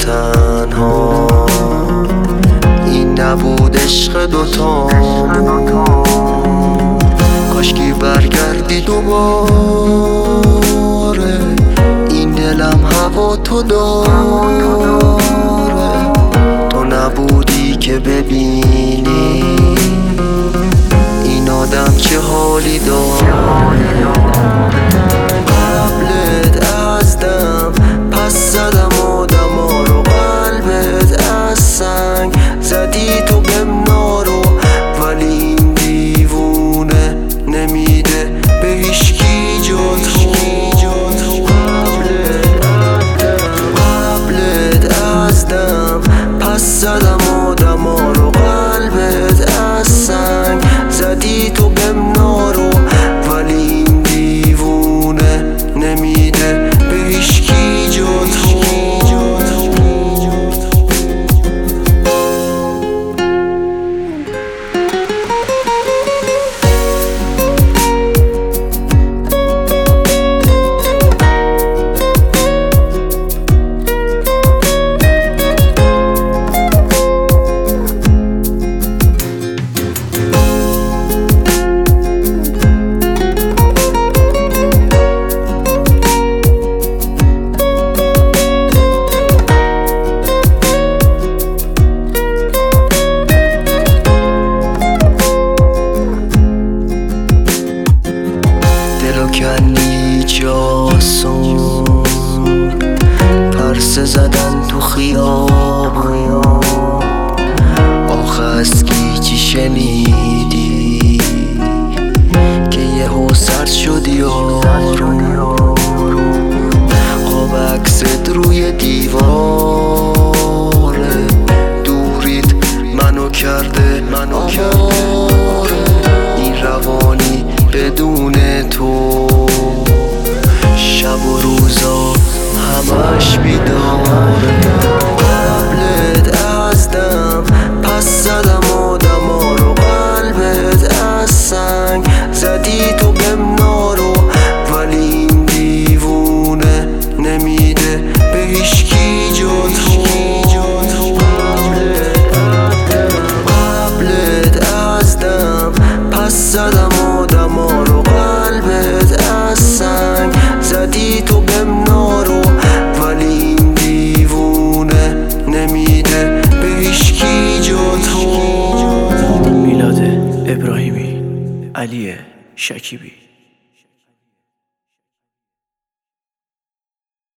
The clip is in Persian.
تنها، این نبود عشق دوتامون. کاشکی برگردی دوباره، این دلم هوا تو داره. تو نبودی که ببینی این آدم چه حالی داره. قبلت از دم پس زدم آدما رو، قلبت از سنگ زدی تو بهم نارو. ولی این دیوونه نمیده به هیچکی جز تو. قبلت از دم پس زدم آدما رو، قلبت از سنگ زدی تو بهم نارو. ولی این دیوونه نمیده به هیچکی جز تو. کنی جاسون پرسه زدن تو خیابون. آخه از کی چی شنیدی که یهو سرد شدی آروم؟ آب عکست روی دیواره، دورید منو کرده این روانی بدون تو. شب و روزا همش بیداره. قبلت از دم پس زدم آدما رو، قلبت از سنگ زدی تو بهم نارو. ولی این دیوونه نمیده به هیچکی جز تو. قبلت از دم پس زدم آدما رو، قلبت از سنگ زدی تو بهم نارو. ولی این دیوونه نمیده به هیچکی جز تو. میلاد ابراهیمی، علی شکیبی.